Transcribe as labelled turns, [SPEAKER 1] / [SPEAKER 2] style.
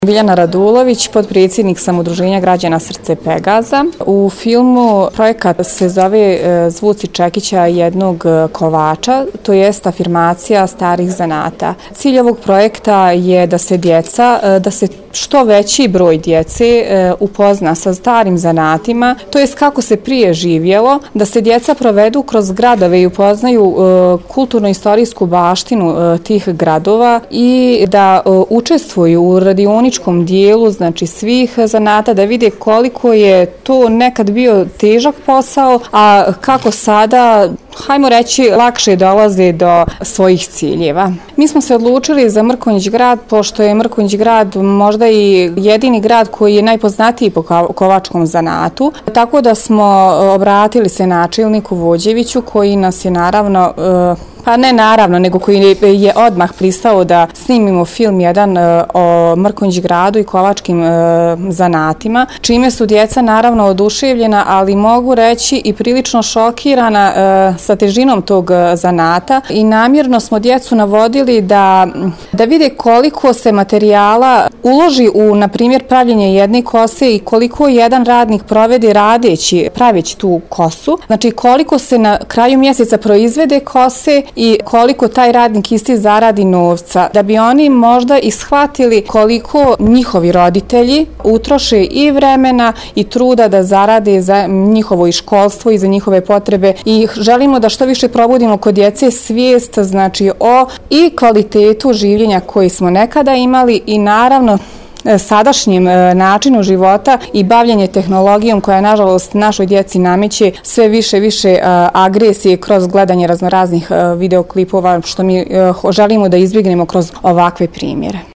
[SPEAKER 1] Biljana Radulović, potpredsjednik sam Udruženja građana Srce Pegaza. U filmu projekat se zove Zvuci čekića jednog kovača, to jest afirmacija starih zanata. Cilj ovog projekta je da se što veći broj djece upozna sa starim zanatima, to jest kako se prije živjelo, da se djeca provedu kroz gradove i upoznaju kulturno-istorijsku baštinu tih gradova i da učestvuju u radioničkom dijelu, znači svih zanata, da vide koliko je to nekad bio težak posao, a kako sada, hajmo reći, lakše dolaze do svojih ciljeva. Mi smo se odlučili za Mrkonjić grad, pošto je Mrkonjić grad možda i jedini grad koji je najpoznatiji po kovačkom zanatu, tako da smo obratili se načelniku Vođeviću koji nas je nego koji je odmah pristao da snimimo film jedan o Mrkonjić gradu i kovačkim zanatima, čime su djeca naravno oduševljena, ali mogu reći i prilično šokirana sa težinom tog zanata, i namjerno smo djecu navodili da vide koliko se materijala uloži u, na primjer, pravljenje jedne kose i koliko jedan radnik provede praveći tu kosu, znači koliko se na kraju mjeseca proizvede kose i koliko taj radnik isti zaradi novca, da bi oni možda i shvatili koliko njihovi roditelji utroše i vremena i truda da zarade za njihovo i školstvo i za njihove potrebe, i želimo da što više probudimo kod djece svijest, znači o i kvalitetu življenja koji smo nekada imali i naravno sadašnjem načinu života i bavljenje tehnologijom koja nažalost našoj djeci nameće sve više agresije kroz gledanje raznoraznih videoklipova, što mi želimo da izbjegnemo kroz ovakve primjere.